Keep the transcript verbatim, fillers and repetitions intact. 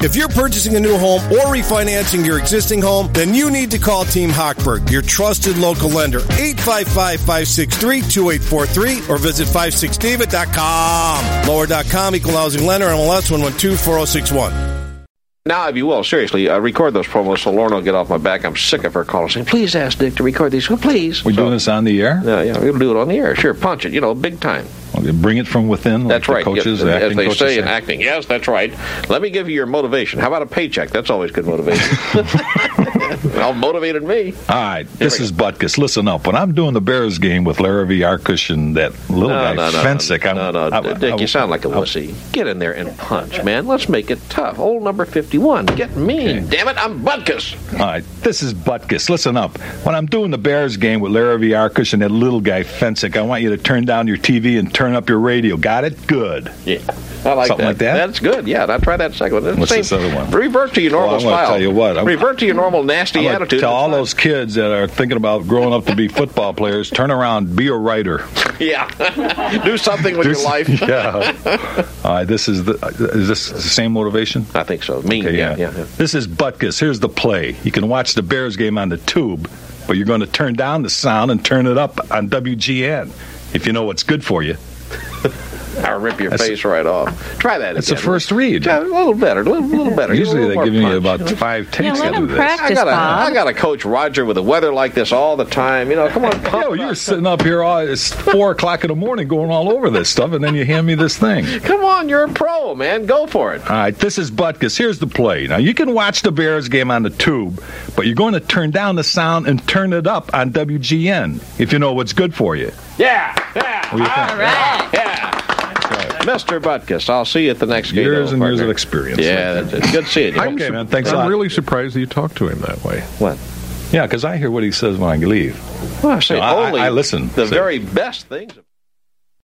If you're purchasing a new home or refinancing your existing home, then you need to call Team Hochberg, your trusted local lender. eight five five, five six three, two eight four three or visit five six david dot com. Lower dot com, equal housing lender, M L S one one two four zero six one. Now, if you will, seriously, uh, record those promos so Lorna will get off my back. I'm sick of her calling saying, please ask Dick to record these. Well, please. We're so, doing this on the air? Yeah, yeah, we'll do it on the air. Sure, punch it, you know, big time. Okay, bring it from within. That's like right. The coaches, yeah, the as they coaches say say in acting. Yes, that's right. Let me give you your motivation. How about a paycheck? That's always good motivation. Well, motivated me. All right, this is Butkus. Listen up. When I'm doing the Bears game with Larry Arkush and that little no, guy, no, no, Fensick, no, no, no, I, Dick, I, you sound like a I, wussy. Get in there and punch, man. Let's make it tough. Old number fifty-one. Get mean. Okay. Damn it, I'm Butkus. All right, this is Butkus. Listen up. When I'm doing the Bears game with Larry Arkush and that little guy, Fensick, I want you to turn down your T V and turn up your radio. Got it? Good. Yeah. I like Something that. like that? That's good. Yeah, now try that second one. What's Same, this other one? Revert to your normal well, I'm style. Tell you what. I'm, Revert to your normal nasty I'm attitude. Tell all those kids that are thinking about growing up to be football players, turn around, be a writer. Yeah. Do something with Do your life. Yeah. All right, this is the is this the same motivation? I think so. Mean, okay, yeah, yeah. yeah, yeah. This is Butkus. Here's the play. You can watch the Bears game on the tube, but you're going to turn down the sound and turn it up on W G N if you know what's good for you. I'll rip your That's, face right off. Try that It's again. a first read. Yeah, a little better, a little, little better. Usually they give me punch, about you know? five takes yeah, to do this. Practice, I gotta, Bob. I gotta coach Roger with the weather like this all the time. You know, come on, pump Yo, you're sitting up here, all, it's four o'clock in the morning going all over this stuff, and then you hand me this thing. Come on, you're a pro, man. Go for it. All right, this is Butkus. Here's the play. Now, you can watch the Bears game on the tube, but you're going to turn down the sound and turn it up on W G N if you know what's good for you. Yeah, yeah. What do you think? All right. Yeah. Mister Butkus, I'll see you at the next game. Years and partner. years of experience. Yeah, that's it. Good seeing you. Okay, su- man. Thanks I'm a lot. I'm really surprised that you talk to him that way. What? Yeah, because I hear what he says when I leave. Well, I say No, I- only I listen. the So- very best things.